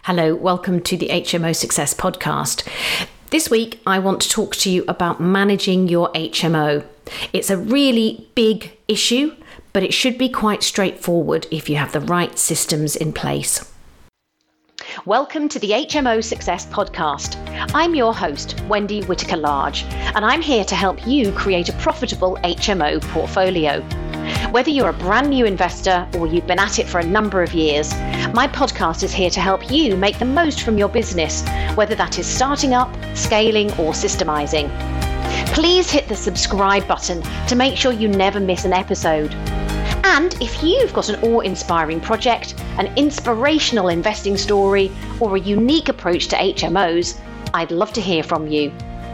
Hello, welcome to the HMO Success Podcast. This week, I want to talk to you about managing your HMO. It's a really big issue, but it should be quite straightforward if you have the right systems in place. Welcome to the HMO Success Podcast. I'm your host, Wendy Whitaker-Large, and I'm here to help you create a profitable HMO portfolio. Whether you're a brand new investor or you've been at it for a number of years, my podcast is here to help you make the most from your business, whether that is starting up, scaling, or systemizing. Please hit the subscribe button to make sure you never miss an episode. And if you've got an awe-inspiring project, an inspirational investing story, or a unique approach to HMOs, I'd love to hear from you.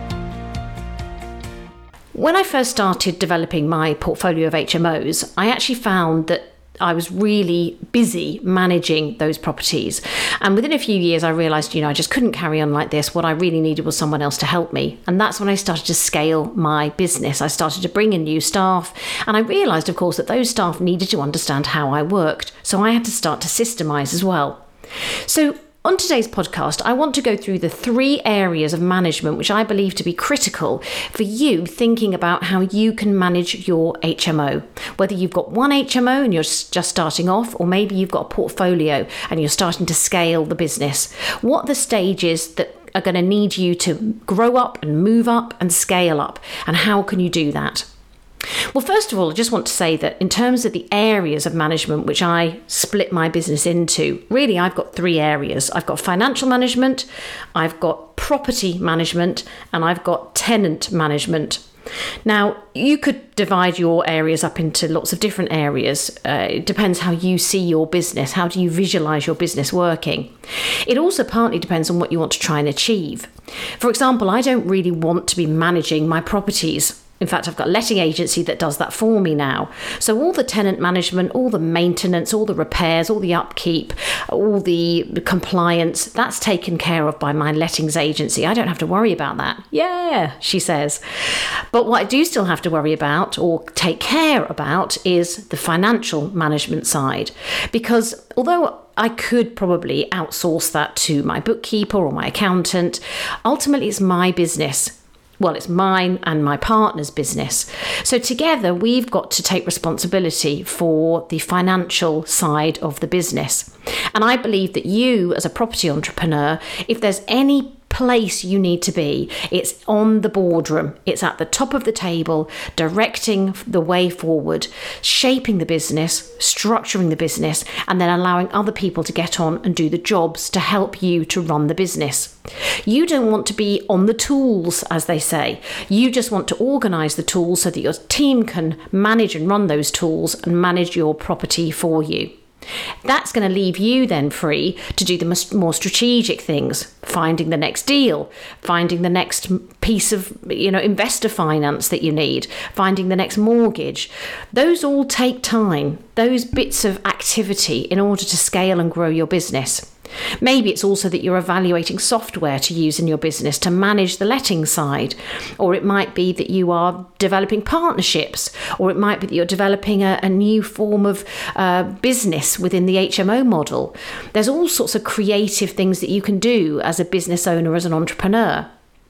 When I first started developing my portfolio of HMOs, I actually found that I was really busy managing those properties. And within a few years, I realised, I just couldn't carry on like this. What I really needed was someone else to help me. And that's when I started to scale my business. I started to bring in new staff. And I realised, of course, that those staff needed to understand how I worked. So I had to start to systemise as well. So on today's podcast, I want to go through the 3 areas of management which I believe to be critical for you thinking about how you can manage your HMO. Whether you've got one HMO and you're just starting off, or maybe you've got a portfolio and you're starting to scale the business. What are the stages that are going to need you to grow up and move up and scale up, and how can you do that? Well, first of all, I just want to say that in terms of the areas of management which I split my business into, really I've got 3 areas. I've got financial management, I've got property management, and I've got tenant management. Now, you could divide your areas up into lots of different areas. It depends how you see your business. How do you visualize your business working? It also partly depends on what you want to try and achieve. For example, I don't really want to be managing my properties. In fact, I've got a letting agency that does that for me now. So all the tenant management, all the maintenance, all the repairs, all the upkeep, all the compliance, that's taken care of by my lettings agency. I don't have to worry about that. Yeah, she says. But what I do still have to worry about or take care about is the financial management side. Because although I could probably outsource that to my bookkeeper or my accountant, ultimately it's my business. Well, it's mine and my partner's business. So together, we've got to take responsibility for the financial side of the business. And I believe that you, as a property entrepreneur, if there's any place you need to be, it's on the boardroom. It's at the top of the table, directing the way forward, shaping the business, structuring the business, and then allowing other people to get on and do the jobs to help you to run the business. You don't want to be on the tools, as they say. You just want to organise the tools so that your team can manage and run those tools and manage your property for you. That's going to leave you then free to do the more strategic things, finding the next deal, finding the next piece of investor finance that you need, finding the next mortgage. Those all take time, those bits of activity in order to scale and grow your business. Maybe it's also that you're evaluating software to use in your business to manage the letting side, or it might be that you are developing partnerships, or it might be that you're developing a new form of business within the HMO model. There's all sorts of creative things that you can do as a business owner, as an entrepreneur.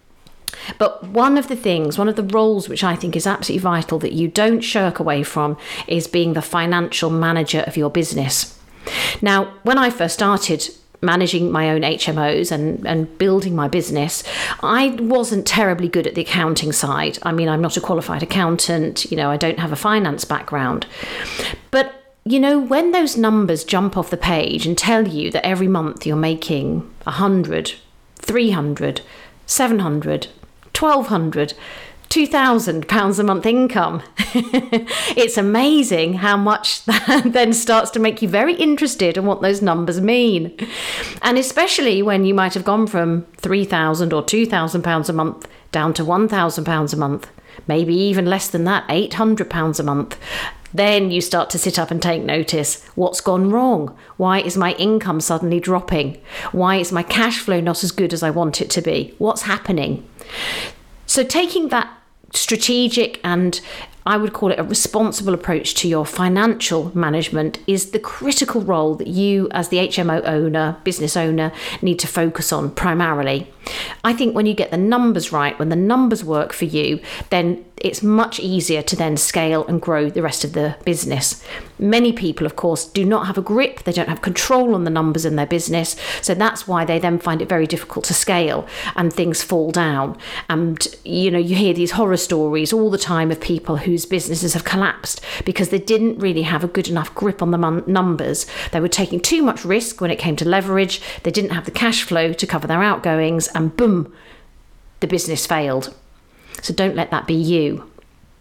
But one of the roles which I think is absolutely vital that you don't shirk away from is being the financial manager of your business. Now, when I first started managing my own HMOs and building my business, I wasn't terribly good at the accounting side. I mean, I'm not a qualified accountant, I don't have a finance background. But, when those numbers jump off the page and tell you that every month you're making 100, 300, 700, 1,200, £2,000 a month income. It's amazing how much that then starts to make you very interested in what those numbers mean. And especially when you might have gone from £3,000 or £2,000 a month down to £1,000 a month, maybe even less than that, £800 a month. Then you start to sit up and take notice. What's gone wrong? Why is my income suddenly dropping? Why is my cash flow not as good as I want it to be? What's happening? So taking that strategic and I would call it a responsible approach to your financial management is the critical role that you as the HMO owner, business owner, need to focus on primarily. I think when you get the numbers right, when the numbers work for you, then it's much easier to then scale and grow the rest of the business. Many people, of course, do not have a grip. They don't have control on the numbers in their business. So that's why they then find it very difficult to scale and things fall down. And, you hear these horror stories all the time of people whose businesses have collapsed because they didn't really have a good enough grip on the numbers. They were taking too much risk when it came to leverage. They didn't have the cash flow to cover their outgoings, and boom, the business failed. So don't let that be you.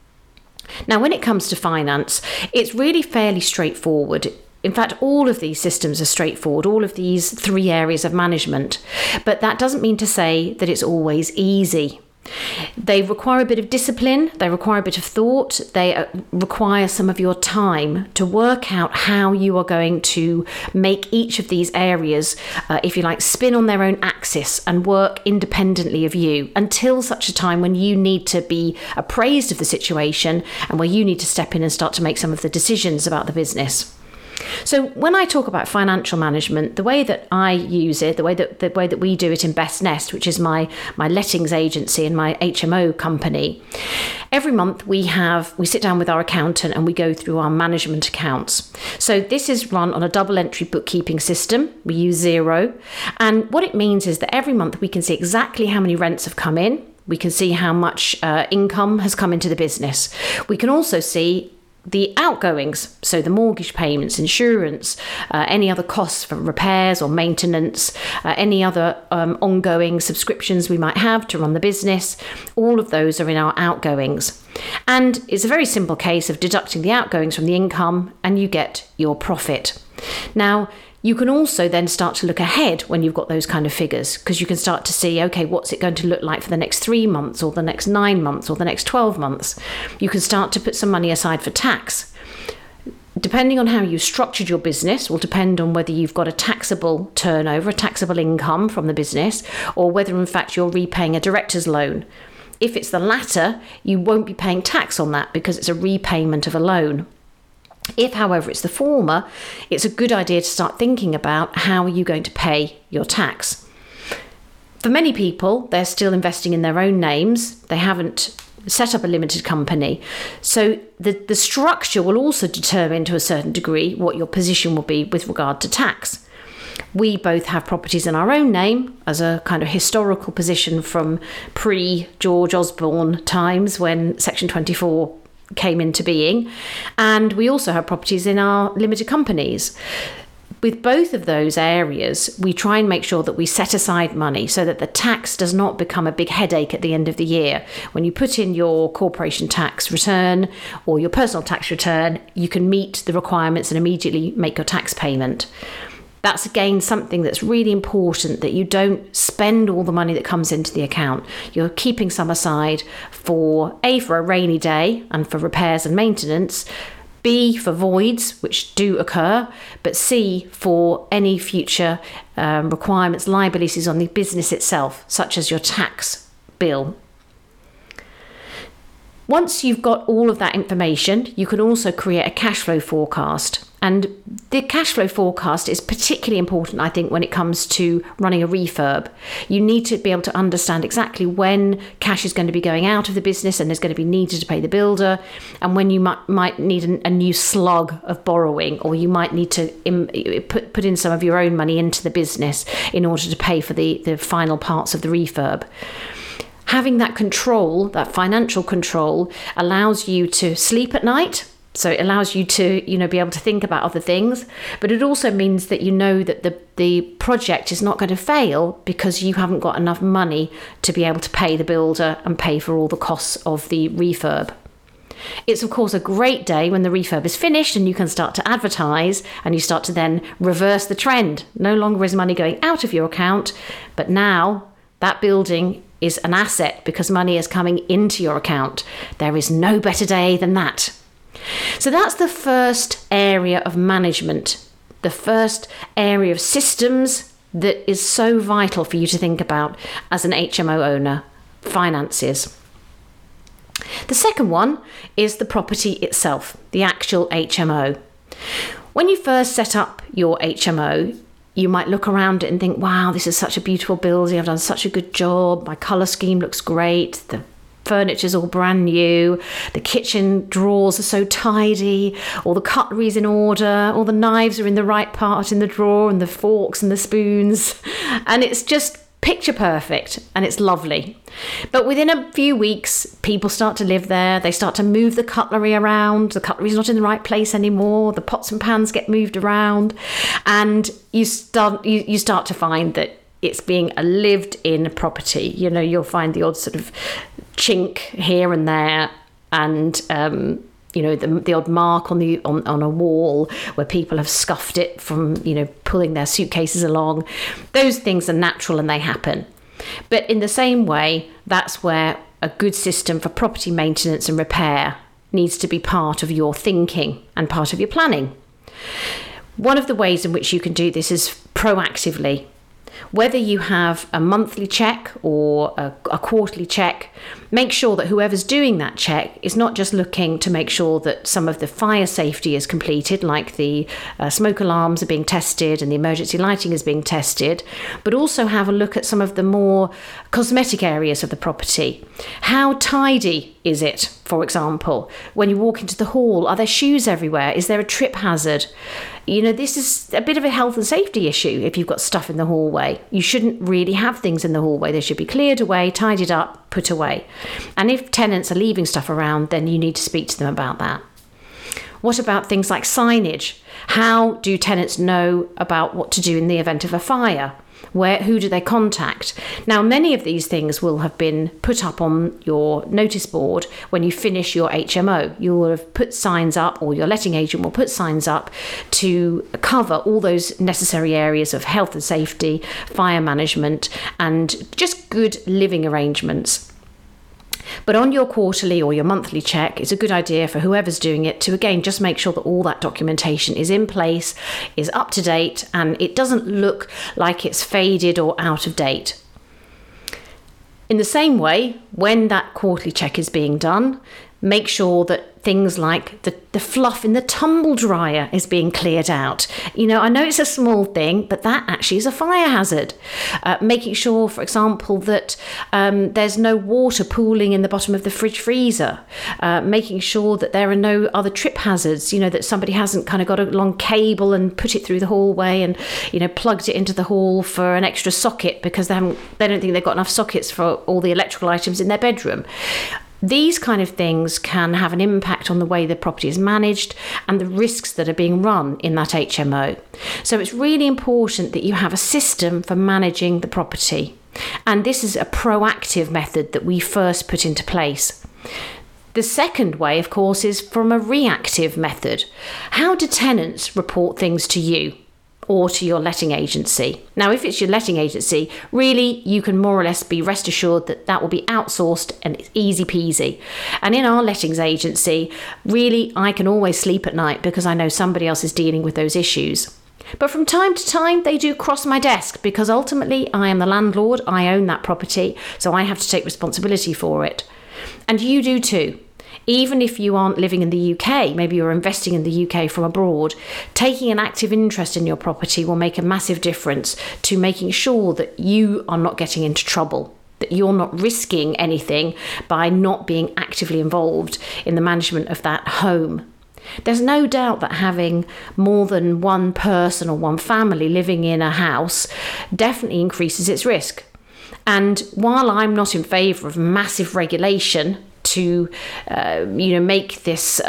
Now, when it comes to finance, it's really fairly straightforward. In fact, all of these systems are straightforward, all of these 3 areas of management. But that doesn't mean to say that it's always easy. They require a bit of discipline, they require a bit of thought, they require some of your time to work out how you are going to make each of these areas, if you like, spin on their own axis and work independently of you until such a time when you need to be appraised of the situation and where you need to step in and start to make some of the decisions about the business. So when I talk about financial management, the way that I use it, the way that we do it in Best Nest, which is my lettings agency and my HMO company, every month we sit down with our accountant and we go through our management accounts. So this is run on a double entry bookkeeping system. We use Xero. And what it means is that every month we can see exactly how many rents have come in. We can see how much income has come into the business. We can also see the outgoings, so the mortgage payments, insurance, any other costs for repairs or maintenance, any other ongoing subscriptions we might have to run the business, all of those are in our outgoings. And it's a very simple case of deducting the outgoings from the income and you get your profit. Now, you can also then start to look ahead when you've got those kind of figures, because you can start to see, okay, what's it going to look like for the next 3 months or the next 9 months or the next 12 months? You can start to put some money aside for tax. Depending on how you structured your business will depend on whether you've got a taxable turnover, a taxable income from the business, or whether in fact you're repaying a director's loan. If it's the latter, you won't be paying tax on that because it's a repayment of a loan. If, however, it's the former, it's a good idea to start thinking about how are you going to pay your tax. For many people, they're still investing in their own names. They haven't set up a limited company. So the structure will also determine to a certain degree what your position will be with regard to tax. We both have properties in our own name as a kind of historical position from pre-George Osborne times when Section 24 came into being, and we also have properties in our limited companies. With both of those areas, we try and make sure that we set aside money so that the tax does not become a big headache at the end of the year. When you put in your corporation tax return or your personal tax return, you can meet the requirements and immediately make your tax payment. That's again something that's really important, that you don't spend all the money that comes into the account. You're keeping some aside for A, for a rainy day and for repairs and maintenance, B, for voids, which do occur, but C, for any future requirements, liabilities on the business itself, such as your tax bill. Once you've got all of that information, you can also create a cash flow forecast. And the cash flow forecast is particularly important, I think, when it comes to running a refurb. You need to be able to understand exactly when cash is going to be going out of the business and is going to be needed to pay the builder, and when you might need a new slug of borrowing, or you might need to put in some of your own money into the business in order to pay for the final parts of the refurb. Having that control, that financial control, allows you to sleep at night. So it allows you to, be able to think about other things. But it also means that you know that the project is not going to fail because you haven't got enough money to be able to pay the builder and pay for all the costs of the refurb. It's, of course, a great day when the refurb is finished and you can start to advertise and you start to then reverse the trend. No longer is money going out of your account, but now that building is an asset because money is coming into your account. There is no better day than that. So that's the first area of management, the first area of systems that is so vital for you to think about as an HMO owner, finances. The second one is the property itself, the actual HMO. When you first set up your HMO, you might look around it and think, wow, this is such a beautiful building. I've done such a good job. My colour scheme looks great. The furniture's all brand new. The kitchen drawers are so tidy. All the cutlery's in order. All the knives are in the right part in the drawer, and the forks and the spoons. And it's just picture perfect, and it's lovely. But within a few weeks, people start to live there. They start to move the cutlery around. The cutlery's not in the right place anymore. The pots and pans get moved around, and you start to find that it's being a lived-in property. You know, you'll find the odd sort of chink here and there, and the odd mark on a wall where people have scuffed it from, pulling their suitcases along. Those things are natural and they happen. But in the same way, that's where a good system for property maintenance and repair needs to be part of your thinking and part of your planning. One of the ways in which you can do this is proactively. Whether you have a monthly check or a quarterly check, make sure that whoever's doing that check is not just looking to make sure that some of the fire safety is completed, like the smoke alarms are being tested and the emergency lighting is being tested, but also have a look at some of the more cosmetic areas of the property. How tidy is it, for example? When you walk into the hall, are there shoes everywhere? Is there a trip hazard? This is a bit of a health and safety issue if you've got stuff in the hallway. You shouldn't really have things in the hallway. They should be cleared away, tidied up, put away. And if tenants are leaving stuff around, then you need to speak to them about that. What about things like signage? How do tenants know about what to do in the event of a fire? Who do they contact? Now, many of these things will have been put up on your notice board when you finish your HMO. You will have put signs up, or your letting agent will put signs up to cover all those necessary areas of health and safety, fire management, and just good living arrangements. But on your quarterly or your monthly check, it's a good idea for whoever's doing it to, again, just make sure that all that documentation is in place, is up to date, and it doesn't look like it's faded or out of date. In the same way, when that quarterly check is being done, make sure that things like the fluff in the tumble dryer is being cleared out. I know it's a small thing, but that actually is a fire hazard. Making sure, for example, that there's no water pooling in the bottom of the fridge freezer. Making sure that there are no other trip hazards, that somebody hasn't kind of got a long cable and put it through the hallway and, plugged it into the hall for an extra socket because they don't think they've got enough sockets for all the electrical items in their bedroom. These kind of things can have an impact on the way the property is managed and the risks that are being run in that HMO. So it's really important that you have a system for managing the property. And this is a proactive method that we first put into place. The second way, of course, is from a reactive method. How do tenants report things to you or to your letting agency? Now, if it's your letting agency, really, you can more or less be rest assured that that will be outsourced and it's easy peasy. And in our lettings agency, really, I can always sleep at night because I know somebody else is dealing with those issues. But from time to time, they do cross my desk because ultimately I am the landlord, I own that property, so I have to take responsibility for it. And you do too. Even if you aren't living in the UK, maybe you're investing in the UK from abroad, taking an active interest in your property will make a massive difference to making sure that you are not getting into trouble, that you're not risking anything by not being actively involved in the management of that home. There's no doubt that having more than one person or one family living in a house definitely increases its risk. And while I'm not in favour of massive regulation to make this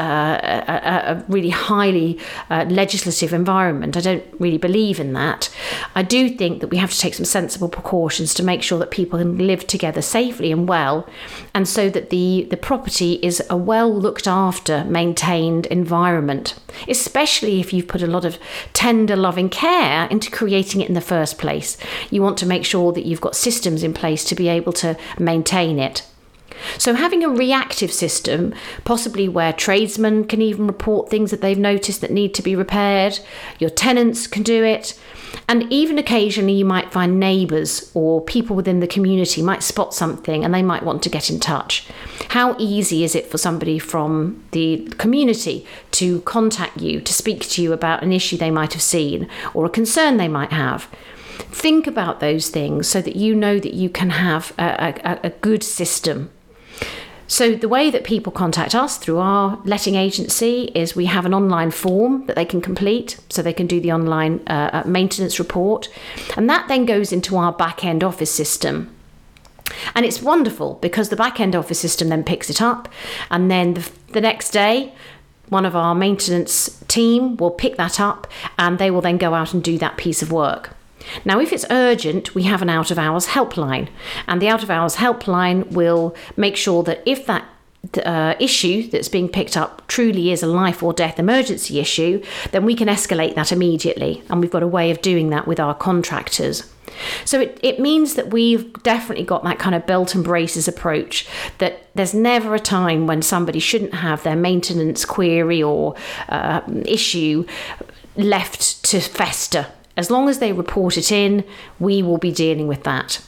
a really highly legislative environment, I don't really believe in that. I do think that we have to take some sensible precautions to make sure that people can live together safely and well, and so that the property is a well looked after, maintained environment, especially if you've put a lot of tender loving care into creating it in the first place. You want to make sure that you've got systems in place to be able to maintain it. So having a reactive system, possibly where tradesmen can even report things that they've noticed that need to be repaired, your tenants can do it, and even occasionally you might find neighbours or people within the community might spot something and they might want to get in touch. How easy is it for somebody from the community to contact you, to speak to you about an issue they might have seen or a concern they might have? Think about those things so that you know that you can have a good system. So the way that people contact us through our letting agency is we have an online form that they can complete, so they can do the online maintenance report, and that then goes into our back-end office system. And it's wonderful because the back-end office system then picks it up, and then the next day one of our maintenance team will pick that up and they will then go out and do that piece of work. Now, if it's urgent, we have an out-of-hours helpline, and the out-of-hours helpline will make sure that if that issue that's being picked up truly is a life or death emergency issue, then we can escalate that immediately, and we've got a way of doing that with our contractors. So it means that we've definitely got that kind of belt and braces approach, that there's never a time when somebody shouldn't have their maintenance query or issue left to fester. As long as they report it in, we will be dealing with that.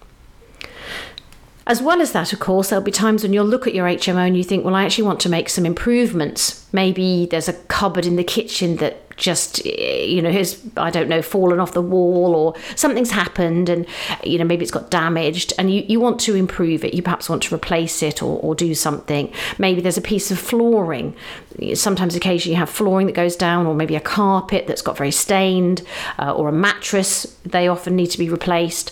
As well as that, of course, there'll be times when you'll look at your HMO and you think, well, I actually want to make some improvements. Maybe there's a cupboard in the kitchen that just, has, I don't know, fallen off the wall, or something's happened and, maybe it's got damaged and you want to improve it. You perhaps want to replace it or do something. Maybe there's a piece of flooring. Sometimes occasionally you have flooring that goes down, or maybe a carpet that's got very stained, or a mattress. They often need to be replaced.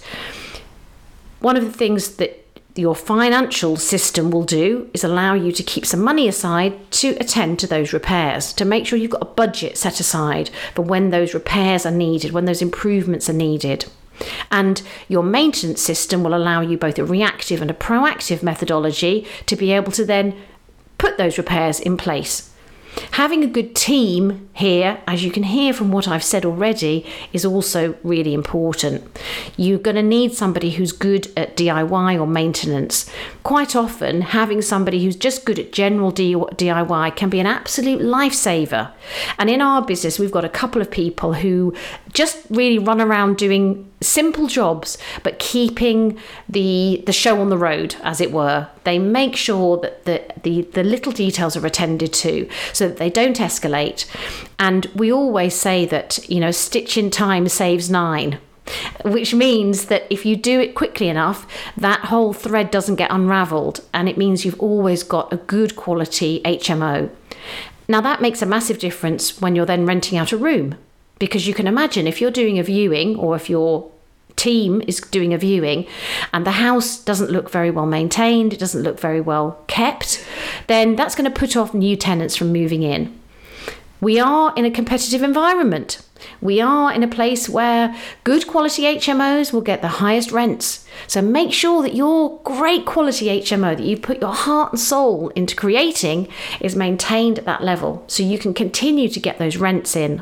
One of the things that your financial system will do is allow you to keep some money aside to attend to those repairs, to make sure you've got a budget set aside for when those repairs are needed, when those improvements are needed. And your maintenance system will allow you both a reactive and a proactive methodology to be able to then put those repairs in place. Having a good team here, as you can hear from what I've said already, is also really important. You're going to need somebody who's good at DIY or maintenance. Quite often, having somebody who's just good at general DIY can be an absolute lifesaver. And in our business, we've got a couple of people who just really run around doing simple jobs, but keeping the show on the road, as it were. They make sure that the little details are attended to so that they don't escalate. And we always say that, a stitch in time saves 9. Which means that if you do it quickly enough, that whole thread doesn't get unravelled, and it means you've always got a good quality HMO. Now that makes a massive difference when you're then renting out a room, because you can imagine if you're doing a viewing, or if your team is doing a viewing and the house doesn't look very well maintained, it doesn't look very well kept, then that's going to put off new tenants from moving in. We are in a competitive environment. We are in a place where good quality HMOs will get the highest rents. So make sure that your great quality HMO that you put your heart and soul into creating is maintained at that level, so you can continue to get those rents in.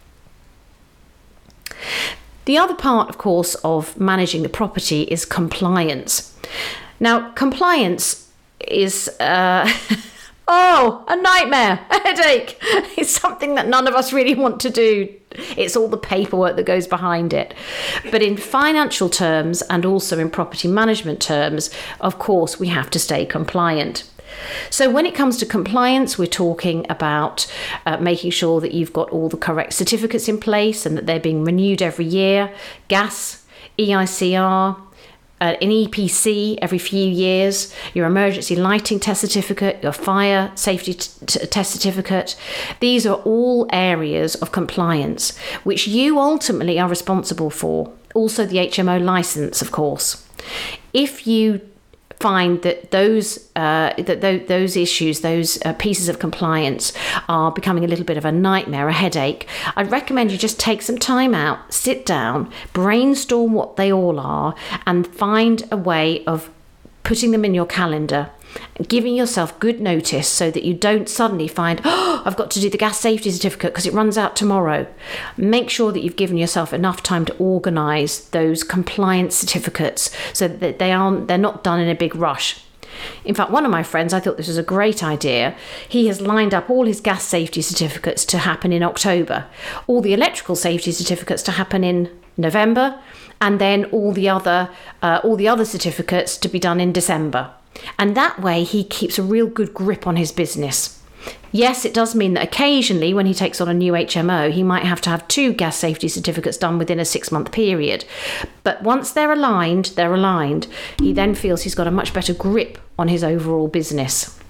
The other part, of course, of managing the property is compliance. Now, compliance is a nightmare, a headache. It's something that none of us really want to do. It's all the paperwork that goes behind it. But in financial terms, and also in property management terms, of course, we have to stay compliant. So when it comes to compliance, we're talking about making sure that you've got all the correct certificates in place and that they're being renewed every year. Gas, EICR, an EPC every few years, your emergency lighting test certificate, your fire safety test certificate. These are all areas of compliance which you ultimately are responsible for. Also the HMO license, of course. If you find that those issues, those pieces of compliance are becoming a little bit of a nightmare, a headache, I'd recommend you just take some time out, sit down, brainstorm what they all are, and find a way of putting them in your calendar, giving yourself good notice so that you don't suddenly find, I've got to do the gas safety certificate because it runs out tomorrow. Make sure that you've given yourself enough time to organise those compliance certificates so that they're not done in a big rush. In fact, one of my friends, I thought this was a great idea. He has lined up all his gas safety certificates to happen in October, all the electrical safety certificates to happen in November, and then all the other certificates to be done in December. And that way he keeps a real good grip on his business. Yes, it does mean that occasionally when he takes on a new HMO, he might have to have 2 gas safety certificates done within a 6-month period. But once they're aligned, he then feels he's got a much better grip on his overall business.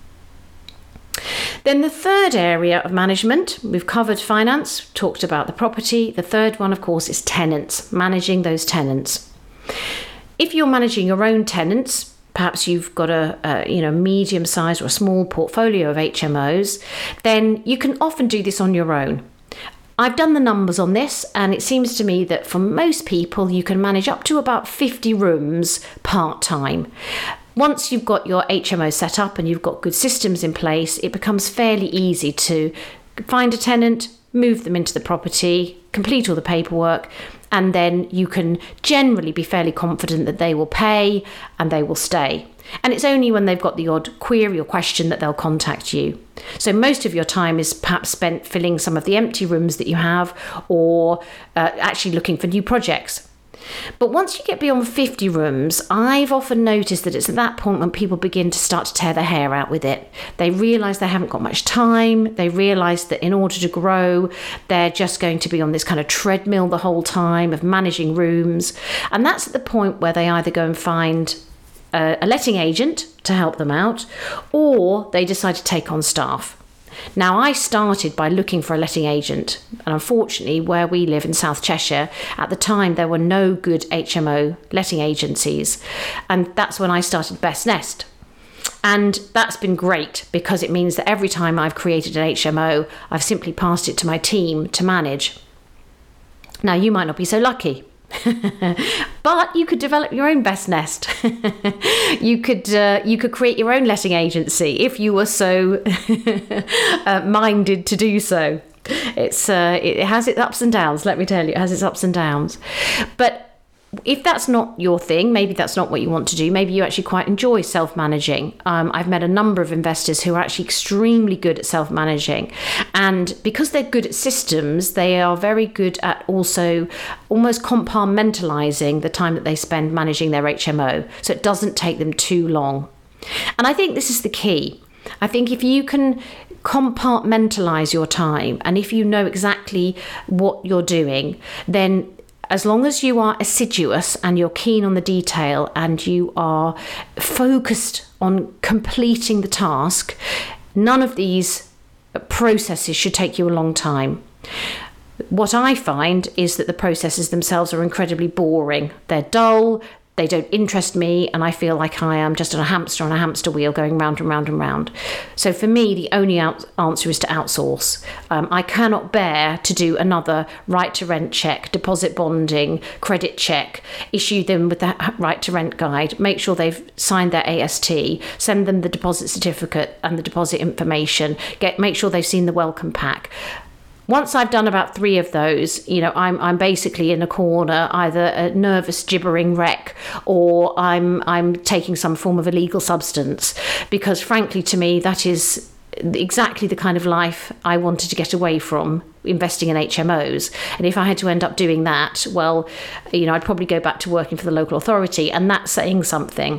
Then the third area of management, we've covered finance, talked about the property. The third one, of course, is tenants, managing those tenants. If you're managing your own tenants, perhaps you've got a medium-sized or a small portfolio of HMOs, then you can often do this on your own. I've done the numbers on this, and it seems to me that for most people, you can manage up to about 50 rooms part-time. Once you've got your HMO set up and you've got good systems in place, it becomes fairly easy to find a tenant, move them into the property, complete all the paperwork, and then you can generally be fairly confident that they will pay and they will stay. And it's only when they've got the odd query or question that they'll contact you. So most of your time is perhaps spent filling some of the empty rooms that you have, or actually looking for new projects. But once you get beyond 50 rooms, I've often noticed that it's at that point when people begin to start to tear their hair out with it. They realise they haven't got much time. They realise that in order to grow, they're just going to be on this kind of treadmill the whole time of managing rooms. And that's at the point where they either go and find a letting agent to help them out, or they decide to take on staff. Now, I started by looking for a letting agent, and unfortunately, where we live in South Cheshire, at the time there were no good HMO letting agencies, and that's when I started Best Nest. And that's been great because it means that every time I've created an HMO, I've simply passed it to my team to manage. Now, you might not be so lucky. But you could develop your own Best Nest. You could create your own letting agency if you were so minded to do so. It has its ups and downs. Let me tell you, it has its ups and downs. But if that's not your thing, maybe that's not what you want to do, maybe you actually quite enjoy self-managing. I've met a number of investors who are actually extremely good at self-managing. And because they're good at systems, they are very good at also almost compartmentalizing the time that they spend managing their HMO, so it doesn't take them too long. And I think this is the key. I think if you can compartmentalize your time, and if you know exactly what you're doing, then as long as you are assiduous and you're keen on the detail and you are focused on completing the task, none of these processes should take you a long time. What I find is that the processes themselves are incredibly boring. They're dull, they don't interest me, and I feel like I am just a hamster on a hamster wheel going round and round and round. So for me, the only answer is to outsource. I cannot bear to do another right to rent check, deposit bonding, credit check, issue them with the right to rent guide, make sure they've signed their AST, send them the deposit certificate and the deposit information, make sure they've seen the welcome pack. Once I've done about 3 of those, I'm basically in a corner, either a nervous gibbering wreck, or I'm taking some form of illegal substance, because frankly to me that is exactly the kind of life I wanted to get away from, investing in HMOs. And if I had to end up doing that, well, I'd probably go back to working for the local authority, and that's saying something.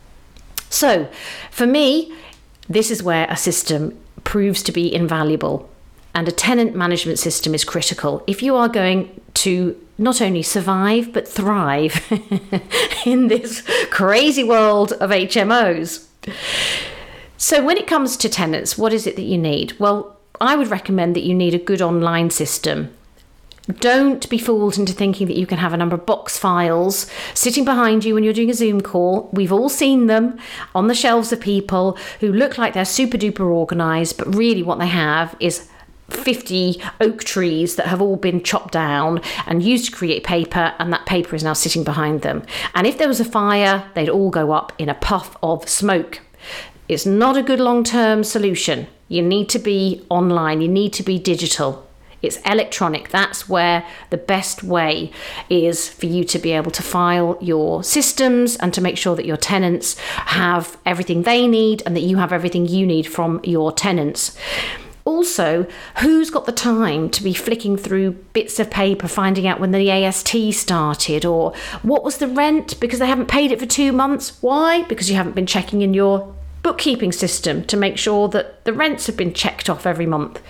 So for me, this is where a system proves to be invaluable. And a tenant management system is critical if you are going to not only survive but thrive in this crazy world of HMOs. So when it comes to tenants, what is it that you need? Well, I would recommend that you need a good online system. Don't be fooled into thinking that you can have a number of box files sitting behind you when you're doing a Zoom call. We've all seen them on the shelves of people who look like they're super duper organised, but really what they have is 50 oak trees that have all been chopped down and used to create paper, and that paper is now sitting behind them. And if there was a fire, they'd all go up in a puff of smoke. It's not a good long-term solution. You need to be online, you need to be digital. It's electronic. That's where the best way is for you to be able to file your systems and to make sure that your tenants have everything they need and that you have everything you need from your tenants. Also, who's got the time to be flicking through bits of paper, finding out when the AST started, or what was the rent because they haven't paid it for 2 months? Why? Because you haven't been checking in your bookkeeping system to make sure that the rents have been checked off every month.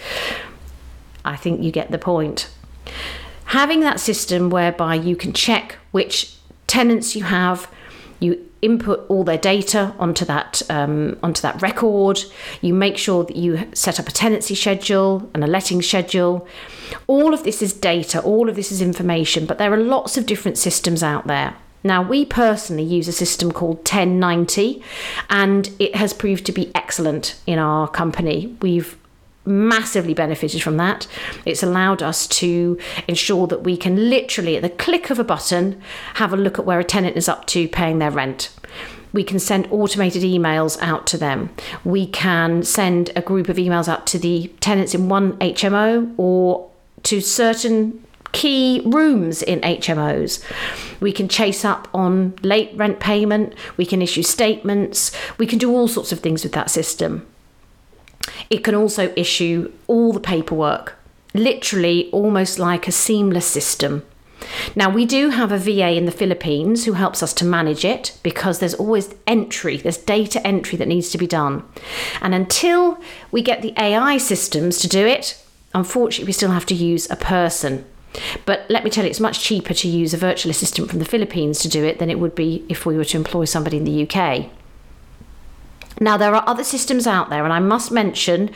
I think you get the point. Having that system whereby you can check which tenants you have, you input all their data onto that record, you make sure that you set up a tenancy schedule and a letting schedule. All of this is data, all of this is information, but there are lots of different systems out there. Now, we personally use a system called 1090, and it has proved to be excellent in our company. We've massively benefited from that. It's allowed us to ensure that we can literally, at the click of a button, have a look at where a tenant is up to paying their rent. We can send automated emails out to them. We can send a group of emails out to the tenants in one HMO or to certain key rooms in HMOs. We can chase up on late rent payment. We can issue statements. We can do all sorts of things with that system. It can also issue all the paperwork, literally almost like a seamless system. Now, we do have a VA in the Philippines who helps us to manage it because there's always there's data entry that needs to be done. And until we get the AI systems to do it, unfortunately, we still have to use a person. But let me tell you, it's much cheaper to use a virtual assistant from the Philippines to do it than it would be if we were to employ somebody in the UK. Now, there are other systems out there, and I must mention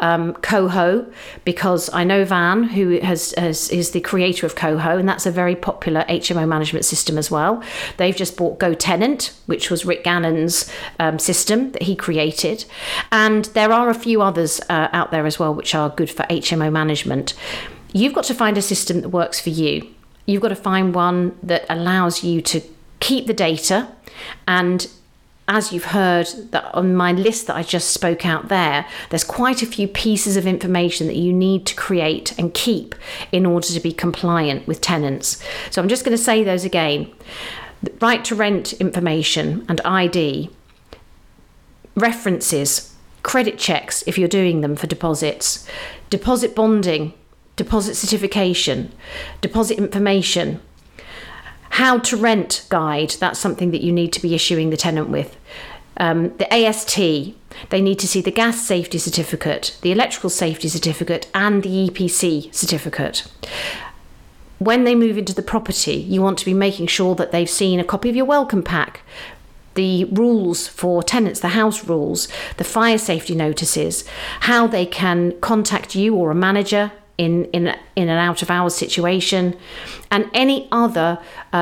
Coho, because I know Van, who is the creator of Coho, and that's a very popular HMO management system as well. They've just bought GoTenant, which was Rick Gannon's system that he created. And there are a few others out there as well, which are good for HMO management. You've got to find a system that works for you. You've got to find one that allows you to keep the data. And as you've heard that on my list that I just spoke out there's quite a few pieces of information that you need to create and keep in order to be compliant with tenants. So I'm just going to say those again. Right to rent information and ID, references, credit checks if you're doing them for deposits, deposit bonding, deposit certification, deposit information, how to rent guide, that's something that you need to be issuing the tenant with. The AST, they need to see the gas safety certificate, the electrical safety certificate, and the EPC certificate. When they move into the property, you want to be making sure that they've seen a copy of your welcome pack, the rules for tenants, the house rules, the fire safety notices, how they can contact you or a manager in an out of hours situation, and any other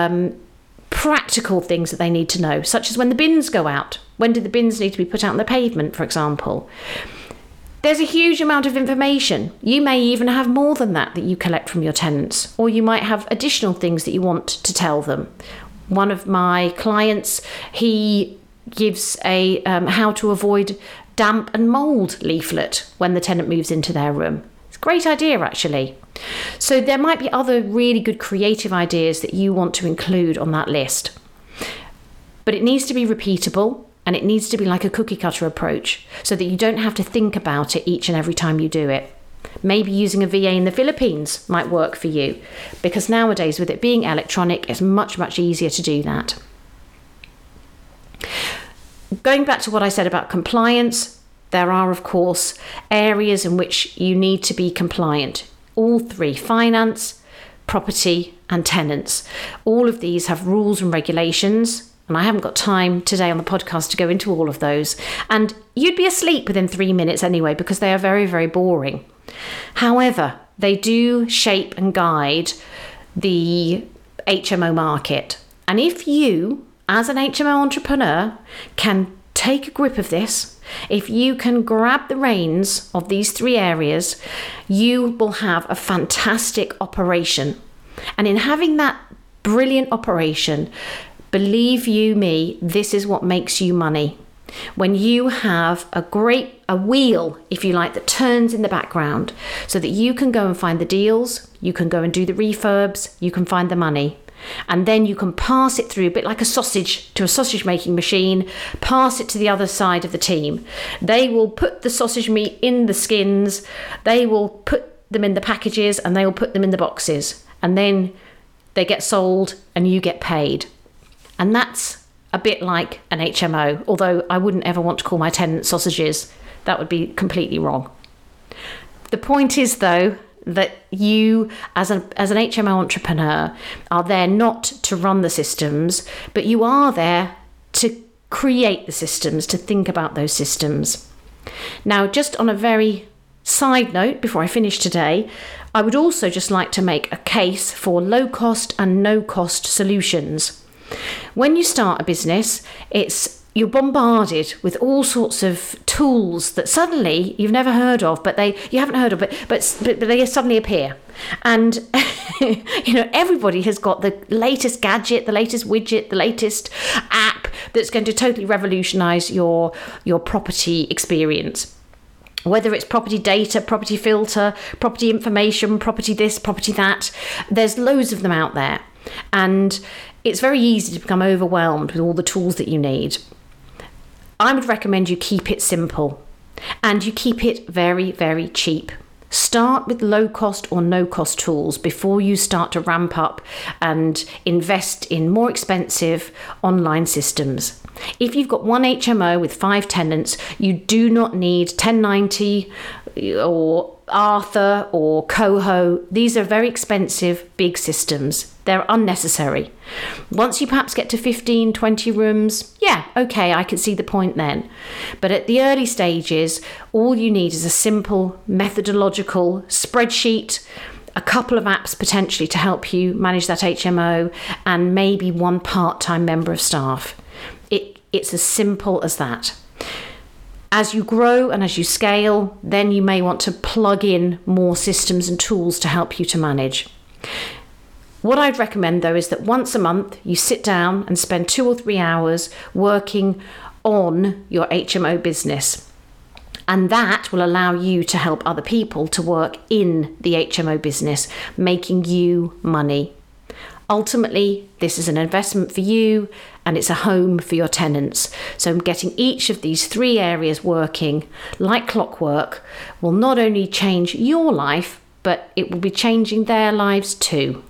practical things that they need to know, such as when the bins go out. When do the bins need to be put out on the pavement, for example? There's a huge amount of information. You may even have more than that you collect from your tenants, or you might have additional things that you want to tell them. One of my clients, he gives a how to avoid damp and mold leaflet when the tenant moves into their room. Great idea, actually. So there might be other really good creative ideas that you want to include on that list. But it needs to be repeatable, and it needs to be like a cookie cutter approach so that you don't have to think about it each and every time you do it. Maybe using a VA in the Philippines might work for you, because nowadays with it being electronic, it's much, much easier to do that. Going back to what I said about compliance, there are, of course, areas in which you need to be compliant. All three: finance, property, and tenants. All of these have rules and regulations, and I haven't got time today on the podcast to go into all of those. And you'd be asleep within 3 minutes anyway, because they are very, very boring. However, they do shape and guide the HMO market. And if you, as an HMO entrepreneur, can take a grip of this, if you can grab the reins of these three areas, you will have a fantastic operation. And in having that brilliant operation, believe you me, this is what makes you money. when you have a wheel, if you like, that turns in the background so that you can go and find the deals, you can go and do the refurbs, you can find the money. And then you can pass it through a bit like a sausage to a sausage making machine, pass it to the other side of the team. They will put the sausage meat in the skins, they will put them in the packages, and they will put them in the boxes. And then they get sold and you get paid. And that's a bit like an HMO, although I wouldn't ever want to call my tenants sausages. That would be completely wrong. The point is, though, that you, as an HMO entrepreneur, are there not to run the systems, but you are there to create the systems, to think about those systems. Now, just on a very side note, before I finish today, I would also just like to make a case for low-cost and no-cost solutions. When you start a business, you're bombarded with all sorts of tools that suddenly you've never heard of, but they suddenly appear. And everybody has got the latest gadget, the latest widget, the latest app that's going to totally revolutionize your property experience. Whether it's property data, property filter, property information, property this, property that, there's loads of them out there. And it's very easy to become overwhelmed with all the tools that you need. I would recommend you keep it simple and you keep it very, very cheap. Start with low cost or no cost tools before you start to ramp up and invest in more expensive online systems. If you've got one HMO with 5 tenants, you do not need 1090 or Arthur or Coho. These are very expensive, big systems. They're unnecessary. Once you perhaps get to 15, 20 rooms, yeah, okay, I can see the point then. But at the early stages, all you need is a simple methodological spreadsheet, a couple of apps potentially to help you manage that HMO, and maybe one part-time member of staff. It's as simple as that. As you grow and as you scale, then you may want to plug in more systems and tools to help you to manage. What I'd recommend, though, is that once a month you sit down and spend 2 or 3 hours working on your HMO business. And that will allow you to help other people to work in the HMO business, making you money. Ultimately, this is an investment for you and it's a home for your tenants. So getting each of these 3 areas working like clockwork will not only change your life, but it will be changing their lives too.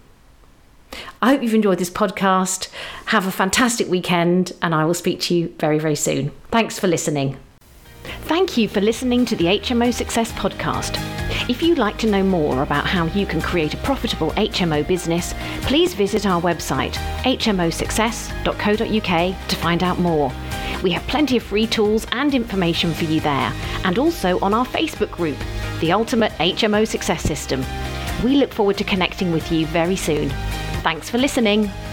I hope you've enjoyed this podcast. Have a fantastic weekend and I will speak to you very, very soon. Thanks for listening. Thank you for listening to the HMO Success Podcast. If you'd like to know more about how you can create a profitable HMO business, please visit our website, hmosuccess.co.uk, to find out more. We have plenty of free tools and information for you there, and also on our Facebook group, The Ultimate HMO Success System. We look forward to connecting with you very soon. Thanks for listening.